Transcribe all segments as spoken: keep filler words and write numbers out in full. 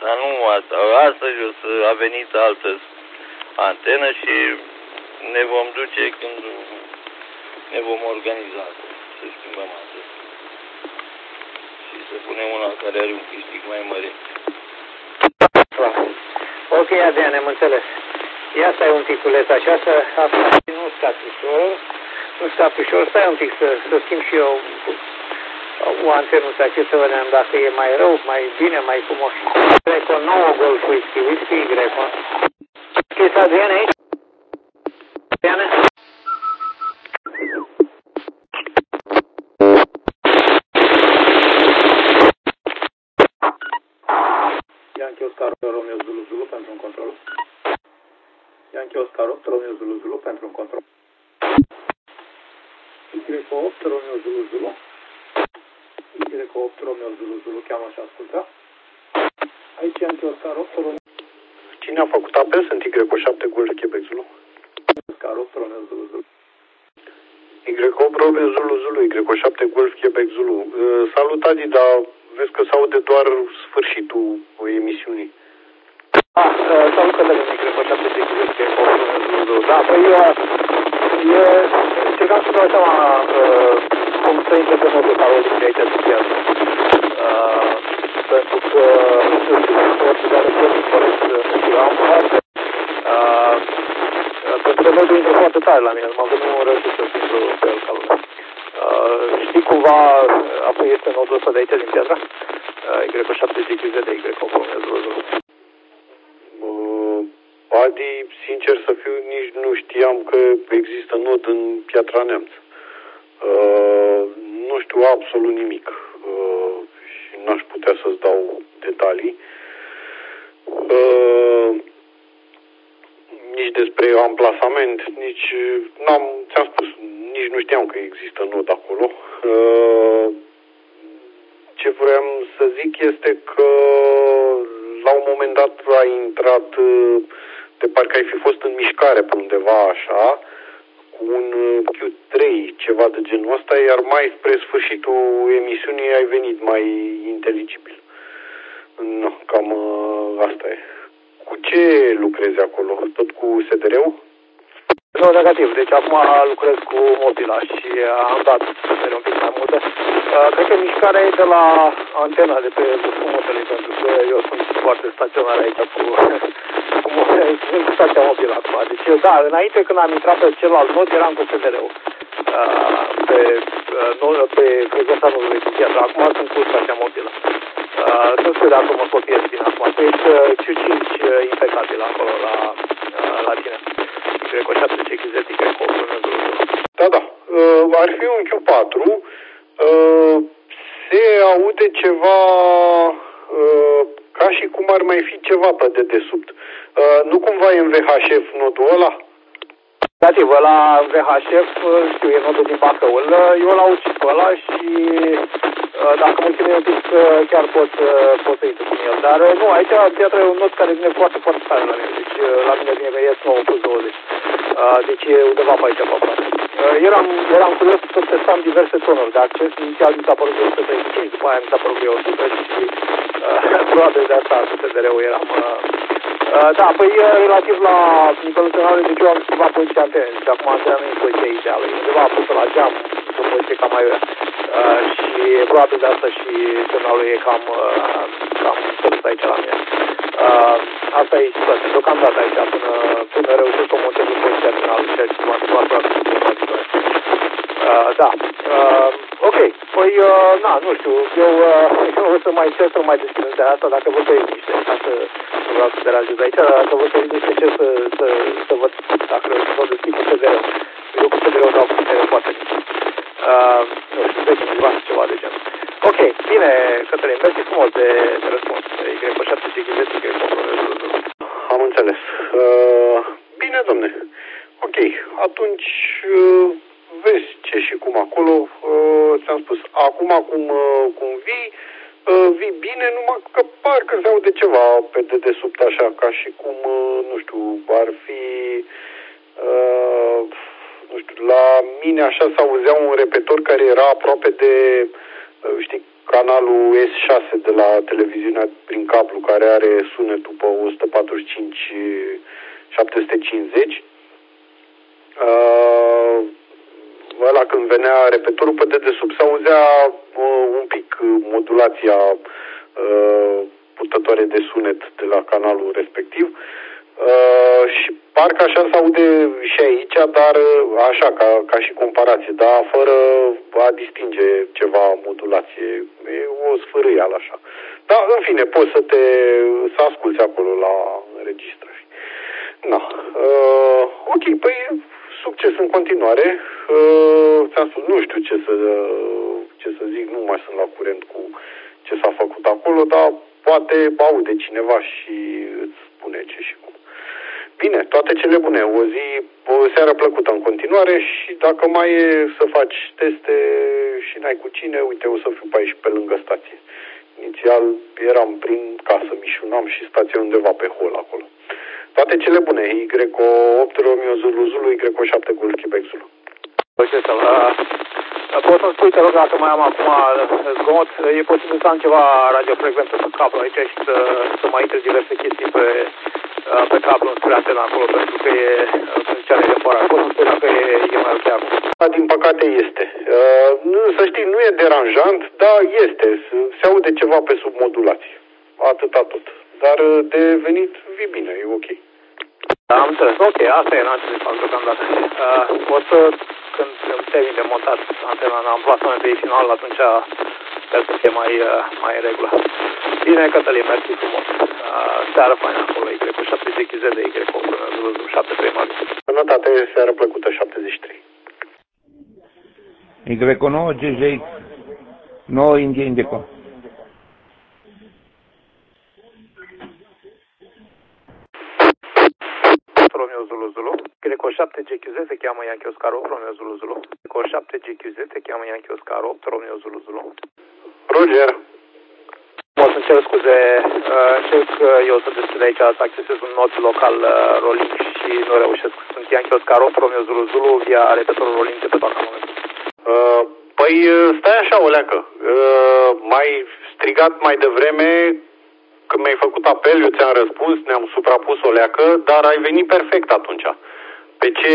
asta, nu asta. Astăzi o să a venit altă antenă și ne vom duce când ne vom organiza să schimbăm asta. Și să punem una care are un câștig mai mare. Ok, Adrian, am înțeles. Ia stai un piculeț așa, să asta nu stat ușor. Nu stat ușor, stai un pic să, să schimb și eu o antenuță aici să vedem dacă e mai rău, mai bine, mai frumos. Greco nouă Golf Whisky, Whisky Greco. Este Adrian aici? Adrian? Yankee Oscar Romeo Zulu Zulu pentru un control. Yankee Oscar opt Romeo Zulu Zulu pentru un control. Y opt Romeo Zulu Zulu. Y opt Romeo Zulu Zulu, cheamă și ascultă. Aici Yankee Oscar opt Romeo. Cine a făcut apel? Sunt Y șapte Golf Quebec Zulu. Oscar opt Romeo Zulu Zulu. Y opt Romeo Zulu Zulu, Y șapte Golf Quebec Zulu. Uh, salut, Adi, dar vezi că se aude doar sfârșitul emisiunii. Ah, uh, salut, Cătălin, Y șapte Golf Romeo Zulu Zulu. Da, păi, uh, e... Încercam să dau seama uh, cum să intre pe modul parodic de aici de piață. Uh, pentru că, nu știu, orice de arăt foarte corect, nu știu, am foarte... Uh, pentru că modul intră foarte tare la mine, numai că nu reușesc să intru pe el ca lumea. Uh, știi cumva, apoi este nodul ăsta de aici din piatra? Uh, Y șapte G Q Z de Y opt Romeo Zulu Zulu. Adi, sincer să fiu, nici nu știam că există nod în Piatra Neamț. Uh, nu știu absolut nimic uh, și n-aș putea să-ți dau detalii. Uh, nici despre amplasament, nici, n-am, ți-am spus, nici nu știam că există nod acolo. Uh, ce vreau să zic este că la un moment dat a intrat, de parcă ai fi fost în mișcare pe undeva așa, cu un Q trei, ceva de genul ăsta, iar mai spre sfârșitul emisiunii ai venit mai inteligibil. No, cam asta e. Cu ce lucrezi acolo? Tot cu S D R-ul? Nu, negativ. Deci acum lucrez cu mobila și am dat mereu un pic mai multe. Uh, cred că mișcarea e de la antena de pe vârful motelei, pentru că eu sunt foarte staționar aici cu, cu motele, sunt cu stația mobilă acum. Deci, da, înainte când am intrat pe celălalt nod, eram cu S D R-ul. Uh, pe, uh, pe frecvența nodului din piatră. Acum sunt cu stația mobilă. Uh, nu știu dacă mă copiez bine acum. Tu ești uh, Q cinci uh, impecabil acolo la, uh, la tine. Cred că șapte C Q Z, cred că Da, da. Uh, ar fi un Q patru. Uh, se aude ceva uh, ca și cum ar mai fi ceva pe dedesubt. Uh, nu cumva e în V H F nodul ăla? Dativ, ăla V H F, știu, e nodul din Bacăul. Eu l-aud și pe ăla și uh, dacă mă chinui un pic, chiar pot, pot să intru cu el. Dar nu, aici piatra e un nod care vine foarte, foarte tare la mine. Deci la mine vine că e nouă plus douăzeci. Uh, deci e undeva pe aici, pe aproape. Uh, eram, eram curios să testam diverse tonuri de acces. Inițial mi s-a părut o sută treizeci și cinci, după aia mi s-a părut că e o sută și uh, probabil de asta cu S D R-ul eram... Uh, uh, da, păi relativ la nivelul tonului, deci eu am schimbat poziția antenei. Deci acum antena nu e poziția ideală. E undeva pusă la geam, o poziție cam mai uh, și probabil de asta și semnalul e cam, uh, cam sărit aici la mine. Uh, asta e situația. Deocamdată aici, până, până reușesc să montez în poziția finală, ceea ce m-a întâmplat probabil cu uh, Da. Uh, ok. Păi, uh, na, nu știu. Eu, uh, eu o să mai încerc să mai deschid în seara asta, dacă vă să liniște, ca să nu vreau să deranjez aici, dar dacă vă să liniște, încerc să, să, să văd dacă reușesc să o deschid cu S D R-ul. Eu cu S D R-ul dau cu putere foarte mic. Uh, nu știu, trece undeva ceva de genul. Ok, bine, Cătălin, mersi frumos de, de răspuns. Y șapte C Q Z, Y Am înțeles. Uh, bine, domne. Ok, atunci uh, vezi ce și cum acolo. Uh, ți-am spus, acum cum, uh, cum vii, uh, vii bine, numai că parcă se aude ceva pe dedesubt așa, ca și cum, uh, nu știu, ar fi... Uh, nu știu, la mine așa s-auzea un repetor care era aproape de, știi, canalul S șase de la televiziunea prin cablu, care are sunetul pe o sută patruzeci și cinci șapte sute cincizeci. Uh, ăla când venea repetorul pe dedesubt se auzea uh, un pic modulația uh, purtătoare de sunet de la canalul respectiv. Uh, și parcă așa se aude și aici, dar așa, ca, ca și comparație, dar fără a distinge ceva modulație. E o sfârâială așa. Dar, în fine, poți să te să asculți acolo la înregistrări. Na. Uh, ok, păi succes în continuare. Uh, ți-am spus, nu știu ce să, ce să zic, nu mai sunt la curent cu ce s-a făcut acolo, dar poate aude cineva și îți spune ce și cum. Bine, toate cele bune. O zi, o seară plăcută în continuare și dacă mai e să faci teste și n-ai cu cine, uite, o să fiu pe aici, pe lângă stație. Inițial eram prin casă, mișunam și stația undeva pe hol acolo. Toate cele bune. Y opt Romeo Zulu Zulu, Y șapte Golf Quebec Zulu. Poți să-mi spui, te rog, dacă mai am acum zgomot, e posibil să am ceva radiofrecvență pe cablu aici și să, să mai intre diverse chestii pe, pe cablu spre antena acolo, pentru că e, cum zicea, netemporar. Poți să-mi spui dacă e, e mai ok acum? Da, din păcate este. Uh, nu, să știi, nu e deranjant, dar este. Se aude ceva pe submodulație. Atâta tot. Dar de venit vii bine, e ok. Da, am înțeles. Ok, asta e, n-am ce de fapt deocamdată. Uh, o să, când îmi termin de montat antena în amplasament pe final, atunci sper să fie mai, uh, mai în regulă. Bine, Cătălin, mersi frumos. Uh, seară faină acolo, Y șapte G Z de Y opt șapte trei Mali. Sănătate, seară plăcută, șaptezeci și trei. Y nouă G J X, nouă India Indico. Romeo Zulu Zulu. Greco șapte G Q Z te cheamă Yankee Oscar opt, Romeo Zulu Zulu. Greco șapte G Q Z te cheamă Yankee Oscar opt, Romeo Zulu Zulu. Roger. O să-mi cer scuze, încerc eu să deschid aici, să accesez un not local rolling și nu reușesc. Sunt Yankee Oscar opt, Romeo Zulu Zulu, via repetorul rolling de pe toată momentul. Uh, păi stai așa, o leacă. Uh, mai strigat mai devreme, când mi-ai făcut apel, eu ți-am răspuns, ne-am suprapus o leacă, dar ai venit perfect atunci. Pe ce,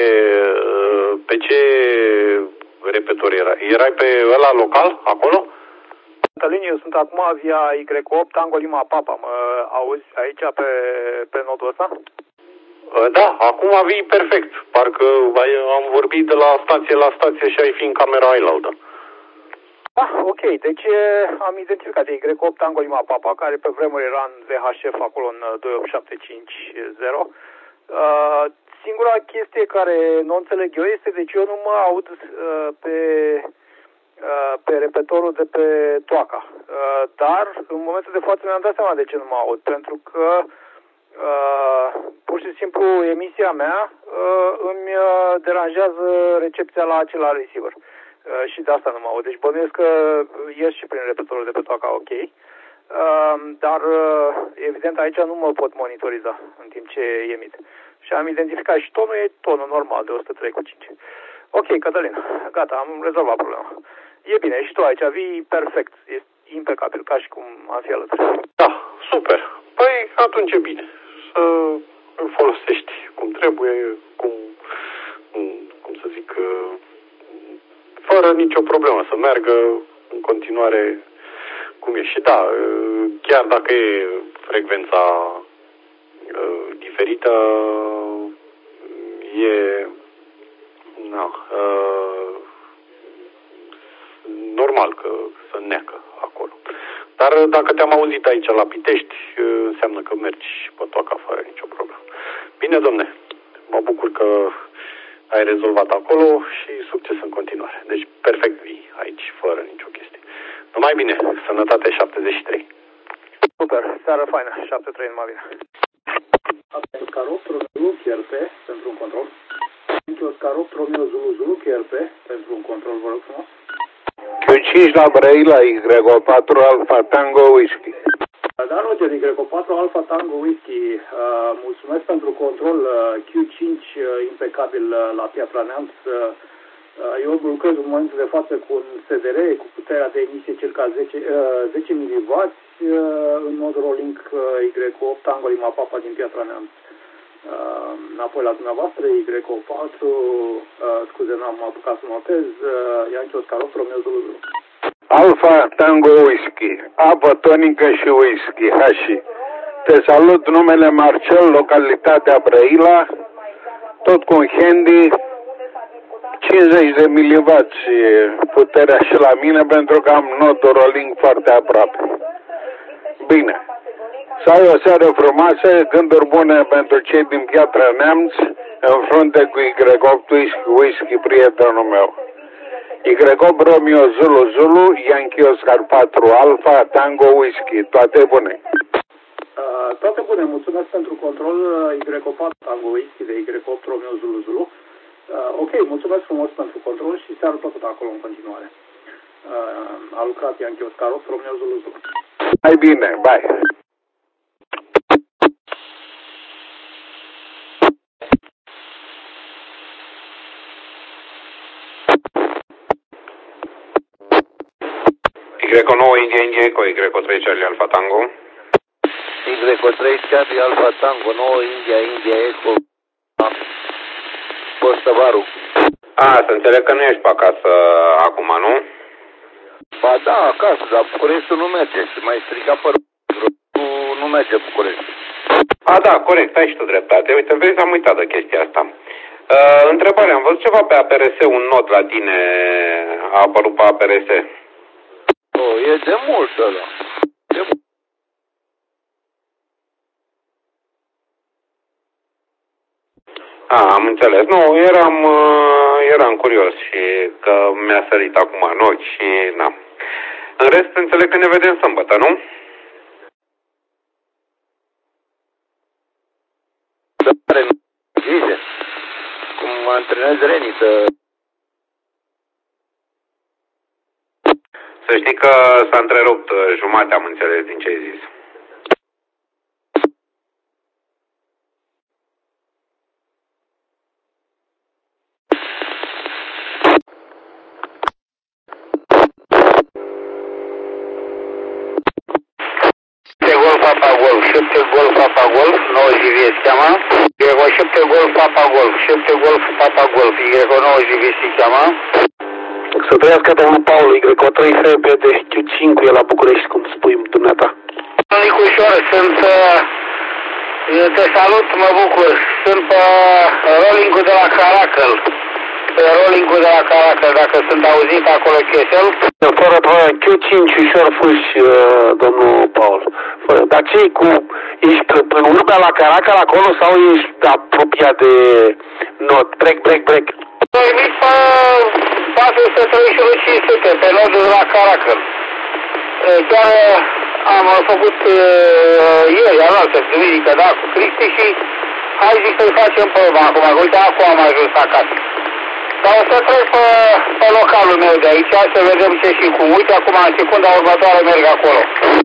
pe ce repetor era? Erai pe ăla local, acolo? Cătălin, eu sunt acum via Y opt, Tango Lima Papa. Mă auzi aici pe, pe nodul ăsta? Da, acum vii perfect. Parcă am vorbit de la stație la stație și ai fi în camera ailaltă. Ah, ok. Deci am identificat Y opt Tango Lima Papa, care pe vremuri era în V H F acolo în doi opt șapte cinci zero. Uh, singura chestie care nu înțeleg eu este de ce eu nu mă aud uh, pe, uh, pe repetorul de pe toaca. Uh, dar în momentul de față mi-am dat seama de ce nu mă aud. Pentru că uh, pur și simplu emisia mea uh, îmi uh, deranjează recepția la acela receiver. Uh, și de asta nu mă aud. Deci bănuiesc că ies și prin repetorul de pe toaca, ok. Uh, dar uh, evident aici nu mă pot monitoriza în timp ce emit. Și am identificat și tonul, e tonul normal de o sută trei cu cinci. Ok, Cătălin, gata, am rezolvat problema. E bine, și tu aici vii perfect, e impecabil, ca și cum am fi alături. Da, super. Păi atunci e bine să îl folosești cum trebuie, cum, cum să zic, fără nicio problemă, să meargă în continuare cum e. Și da, chiar dacă e frecvența diferită, e na, normal că să neacă acolo. Dar dacă te-am auzit aici la Pitești, înseamnă că mergi și pe toaca fără nicio problemă. Bine, domne, mă bucur că ai rezolvat acolo și succes în continuare. Deci perfect vii aici, fără nicio chestie. Numai bine, sănătate șaptezeci și trei. Super, seară faină, șaptezeci și trei, numai bine. Oscar opt, Romeo Zulu, Q R P, pentru un control. Oscar opt, Romeo Zulu, Zulu, Q R P, pentru un control, vă rog frumos. Q cinci la Brăila, Y patru Alfa Tango Whisky. Da, Roger, Y patru Alfa Tango Whisky, uh, mulțumesc pentru control, uh, Q cinci uh, impecabil uh, la Piatra Neamț, uh, Eu lucrez în momentul de față cu un S D R cu puterea de emisie circa zece miliwatt în mod rolling Y opt Tango Lima Papa din Piatra Neamț. Înapoi la dumneavoastră, Y patru, scuze, n-am apucat să notez, Yankee Oscar opt, Romeo Zulu Zulu. Alfa Tango Whisky, apă tonică și whisky, hashi. Te salut, numele Marcel, localitatea Brăila, tot cu un handy, cincizeci de miliwatt puterea și la mine pentru că am nodul rolling foarte aproape. Bine. Să ai o seară frumoasă, gânduri bune pentru cei din Piatra Neamț, în frunte cu Y opt Whisky, prietenul meu. Y opt Romeo Zulu Zulu, Yankee Oscar patru Alfa, Tango Whisky, toate bune. Uh, toate bune, mulțumesc pentru control, Y opt patru Tango Whisky de Y opt Romeo Zulu Zulu. Uh, ok, mulțumesc frumos pentru control și seară plăcută acolo în continuare. Uh, a lucrat Yankee Oscar opt Romeo Zulu Zulu. Mai bine, bye. Y nouă India India Eco, Y trei Charlie Alpha Tango. Y trei Charlie Alpha Tango, nouă India India Eco, Costa Baru. A, să înțeleg că nu ești pe acasă acum, nu? Ba da, acasă, dar Bucureștiul nu merge, și mai striga pe nu merge București. A, da, corect, ai și tu dreptate. Uite, vezi, am uitat de chestia asta. Uh, întrebare, am văzut ceva pe A P R S, un not la tine a apărut pe A P R S. Oh, e de mult ăla. De mult. A, am înțeles. Nu, eram, eram curios și că mi-a sărit acum în ochi și na. În rest, înțeleg că ne vedem sâmbătă, nu? Dar zice, cum antrenezi Reniță. Să știi că s-a întrerupt jumate, am înțeles din ce ai zis. Golf Papa Golf, șapte Golf Papa Golf, nouă J V se cheamă. Y șapte Golf Papa Golf, șapte Golf Papa Golf, Y nouă J V se cheamă. Să trăiască domnul Paul, Y trei F B de Q cinci, e la București, cum spui dumneata. Nicușor, sunt, te salut, mă bucur, sunt pe rolling-ul de la Caracal. Pe rolling-ul de la Caracal, dacă sunt auzit acolo chesel. Fără probleme, Q cinci ușor fâși, domnul Paul. Fără. Dar ce cu, ești în urmea la Caracal acolo sau ești apropiat de not? Break, break, break. Dormit pe patru sute treizeci și unu cinci sute, pe nodul de la Caracal. Chiar am făcut ieri, alaltă, duminică, da, cu Cristi și hai zic să-i facem pe urmă acum, că uite, acum am ajuns acasă. Dar o să trec pe, pe localul meu de aici, să vedem ce și cum. Uite, acum, în secunda următoare merg acolo.